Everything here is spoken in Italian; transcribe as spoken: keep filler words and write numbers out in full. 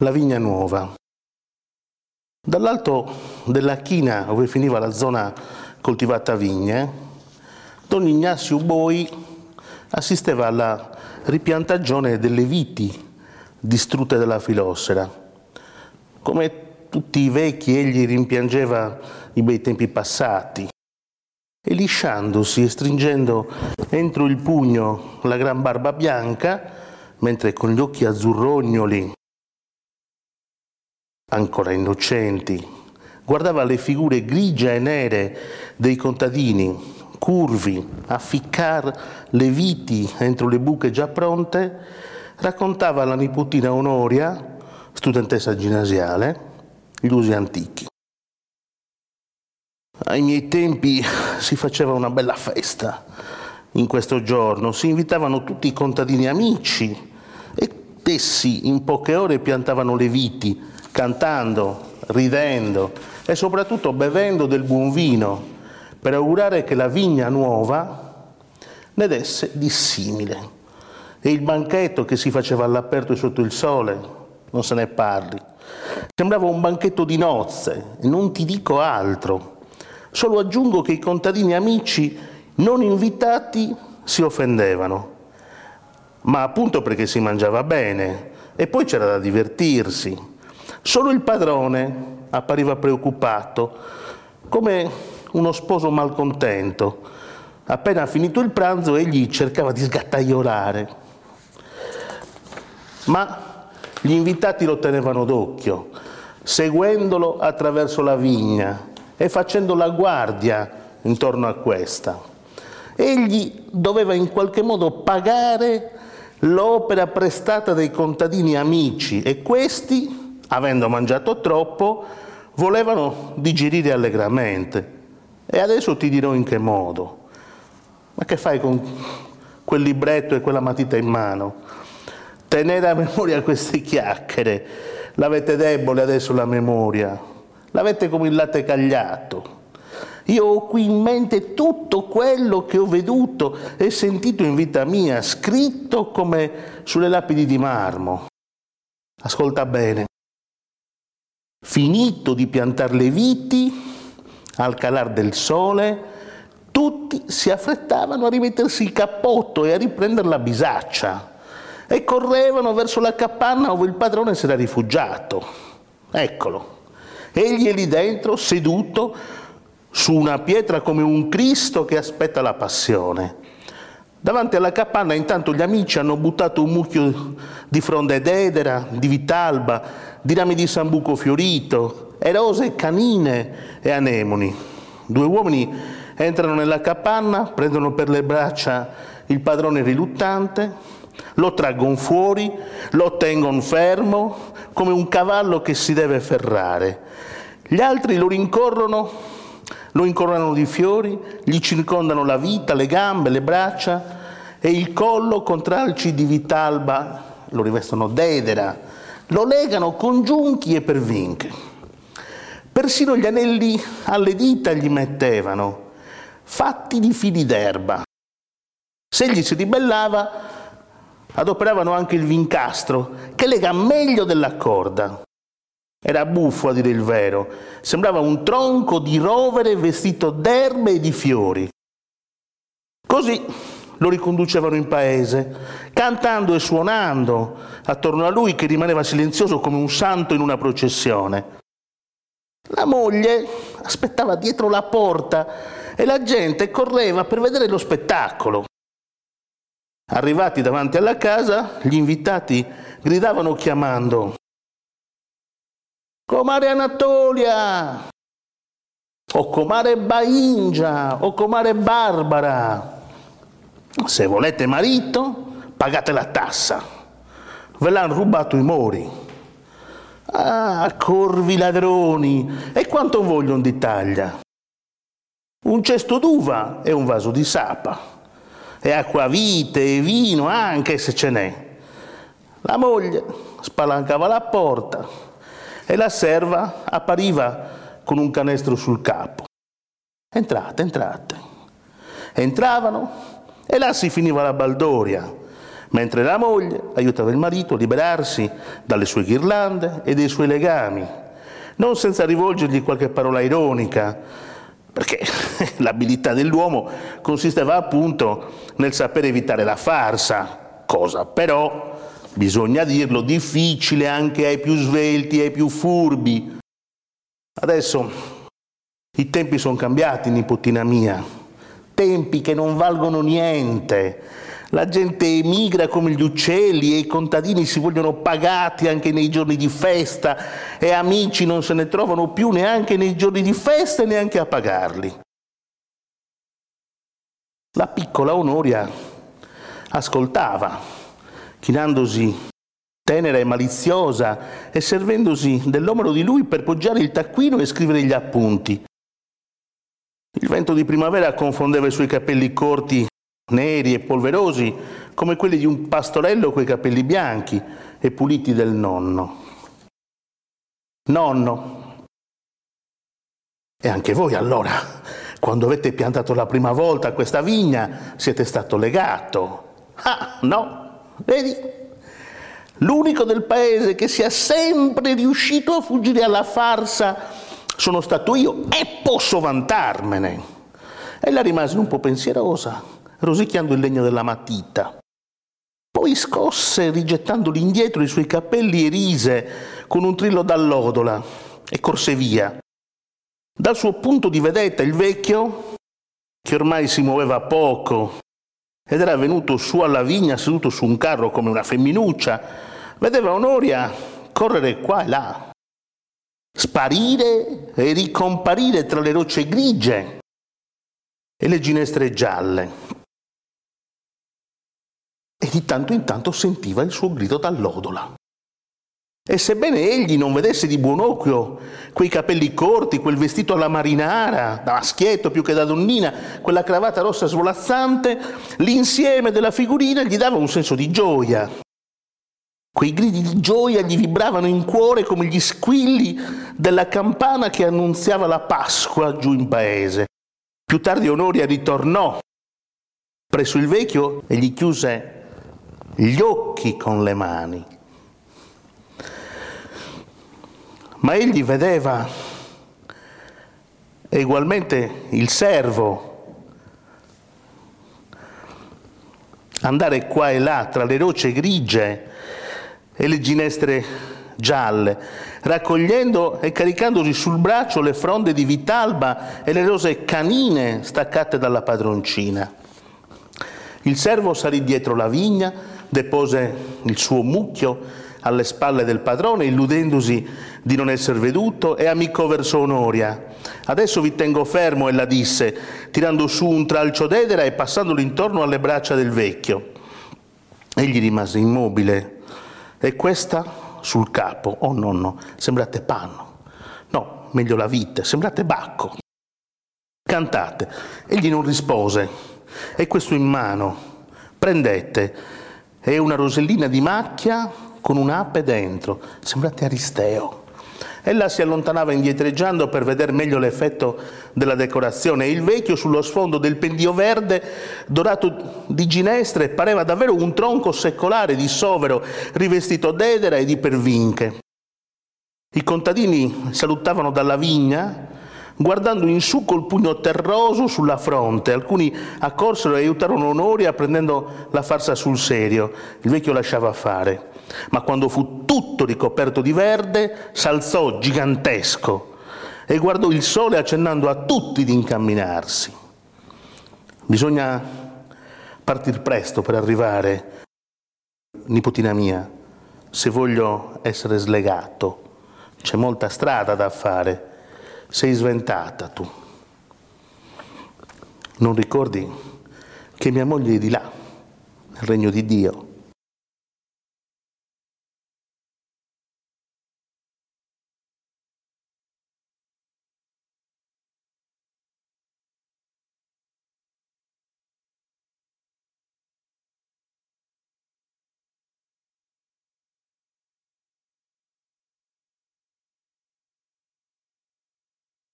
la vigna nuova. Dall'alto della china, dove finiva la zona coltivata a vigne, Don Ignazio Boi assisteva alla ripiantagione delle viti distrutte dalla fillossera. Come tutti i vecchi, egli rimpiangeva i bei tempi passati e, lisciandosi e stringendo entro il pugno la gran barba bianca, mentre con gli occhi azzurrognoli, ancora innocenti, guardava le figure grigie e nere dei contadini, curvi, a ficcar le viti entro le buche già pronte, raccontava alla nipotina Onoria, studentessa ginnasiale, gli usi antichi. Ai miei tempi si faceva una bella festa in questo giorno, si invitavano tutti i contadini amici e essi in poche ore piantavano le viti, cantando, ridendo e soprattutto bevendo del buon vino, per augurare che la vigna nuova ne desse dissimile. E il banchetto che si faceva all'aperto e sotto il sole, non se ne parli. Sembrava un banchetto di nozze, e non ti dico altro. Solo aggiungo che i contadini amici non invitati si offendevano, ma appunto perché si mangiava bene e poi c'era da divertirsi. Solo il padrone appariva preoccupato, come uno sposo malcontento. Appena finito il pranzo, egli cercava di sgattaiolare, ma gli invitati lo tenevano d'occhio, seguendolo attraverso la vigna e facendo la guardia intorno a questa. Egli doveva in qualche modo pagare l'opera prestata dai contadini amici e questi, avendo mangiato troppo, volevano digerire allegramente. E adesso ti dirò in che modo. Ma che fai con quel libretto e quella matita in mano? Tenere a memoria queste chiacchiere. L'avete debole adesso la memoria. L'avete come il latte cagliato. Io ho qui in mente tutto quello che ho veduto e sentito in vita mia, scritto come sulle lapidi di marmo. Ascolta bene. Finito di piantar le viti, al calar del sole, tutti si affrettavano a rimettersi il cappotto e a riprendere la bisaccia e correvano verso la capanna dove il padrone si era rifugiato. Eccolo, egli è lì dentro, seduto su una pietra come un Cristo che aspetta la passione. Davanti alla capanna intanto gli amici hanno buttato un mucchio di fronde d'edera, di vitalba, di rami di sambuco fiorito, e rose canine e anemoni. Due uomini entrano nella capanna, prendono per le braccia il padrone riluttante, lo traggono fuori, lo tengono fermo come un cavallo che si deve ferrare. Gli altri lo rincorrono, lo incoronano di fiori, gli circondano la vita, le gambe, le braccia e il collo con tralci di vitalba, lo rivestono d'edera, lo legano con giunchi e pervinche. Persino gli anelli alle dita gli mettevano, fatti di fili d'erba. Se egli si ribellava, adoperavano anche il vincastro, che lega meglio della corda. Era buffo, a dire il vero, sembrava un tronco di rovere vestito d'erbe e di fiori. Così lo riconducevano in paese, cantando e suonando attorno a lui, che rimaneva silenzioso come un santo in una processione. La moglie aspettava dietro la porta e la gente correva per vedere lo spettacolo. Arrivati davanti alla casa, gli invitati gridavano chiamando: «Comare Anatolia! O comare Baingia! O comare Barbara! Se volete marito, pagate la tassa. Ve l'hanno rubato i mori. Ah, corvi ladroni! E quanto vogliono di taglia? Un cesto d'uva e un vaso di sapa. E acquavite e vino anche se ce n'è». La moglie spalancava la porta e la serva appariva con un canestro sul capo. «Entrate, entrate». Entravano e là si finiva la baldoria. mentre la moglie aiutava il marito a liberarsi dalle sue ghirlande e dei suoi legami, non senza rivolgergli qualche parola ironica, perché l'abilità dell'uomo consisteva appunto nel sapere evitare la farsa, cosa però, bisogna dirlo, difficile anche ai più svelti e ai più furbi. Adesso i tempi sono cambiati, nipotina mia, tempi che non valgono niente. La gente emigra come gli uccelli e i contadini si vogliono pagati anche nei giorni di festa e amici non se ne trovano più neanche nei giorni di festa e neanche a pagarli. La piccola Onoria ascoltava, chinandosi tenera e maliziosa e servendosi dell'omero di lui per poggiare il taccuino e scrivere gli appunti. Il vento di primavera confondeva i suoi capelli corti, neri e polverosi, come quelli di un pastorello coi capelli bianchi e puliti del nonno. Nonno. E anche voi allora, quando avete piantato la prima volta questa vigna, siete stato legato. Ah, no, vedi? L'unico del paese che sia sempre riuscito a fuggire alla farsa sono stato io e posso vantarmene. Ella rimase un po' pensierosa, rosicchiando il legno della matita. Poi scosse, rigettandoli indietro, i suoi capelli e rise con un trillo d'allodola e corse via. Dal suo punto di vedetta il vecchio, che ormai si muoveva poco ed era venuto su alla vigna seduto su un carro come una femminuccia, vedeva Onoria correre qua e là, sparire e ricomparire tra le rocce grigie e le ginestre gialle. E di tanto in tanto sentiva il suo grido d'allodola. E sebbene egli non vedesse di buon occhio quei capelli corti, quel vestito alla marinara, da maschietto più che da donnina, quella cravatta rossa svolazzante, l'insieme della figurina gli dava un senso di gioia. Quei gridi di gioia gli vibravano in cuore come gli squilli della campana che annunziava la Pasqua giù in paese. Più tardi Onoria ritornò presso il vecchio e gli chiuse gli occhi con le mani. Ma egli vedeva e ugualmente il servo andare qua e là tra le rocce grigie e le ginestre gialle, raccogliendo e caricandosi sul braccio le fronde di vitalba e le rose canine staccate dalla padroncina. Il servo salì dietro la vigna, depose il suo mucchio alle spalle del padrone, illudendosi di non essere veduto, e amicò verso Onoria. «Adesso vi tengo fermo», ella disse, tirando su un tralcio d'edera e passandolo intorno alle braccia del vecchio. Egli rimase immobile. «E questa sul capo? Oh nonno, sembrate panno. No, meglio la vite, sembrate Bacco. Cantate». Egli non rispose. «E questo in mano? Prendete. È una rosellina di macchia con un'ape dentro. Sembrate Aristeo». Ella si allontanava indietreggiando per vedere meglio l'effetto della decorazione e il vecchio, sullo sfondo del pendio verde dorato di ginestre, pareva davvero un tronco secolare di sovero rivestito d'edera e di pervinche. I contadini salutavano dalla vigna guardando in su col pugno terroso sulla fronte. Alcuni accorsero e aiutarono Onoria prendendo la farsa sul serio. Il vecchio lasciava fare. Ma quando fu tutto ricoperto di verde, s'alzò gigantesco e guardò il sole accennando a tutti di incamminarsi. «Bisogna partir presto per arrivare, nipotina mia, se voglio essere slegato. C'è molta strada da fare. Sei sventata tu. Non ricordi che mia moglie è di là, nel regno di Dio?»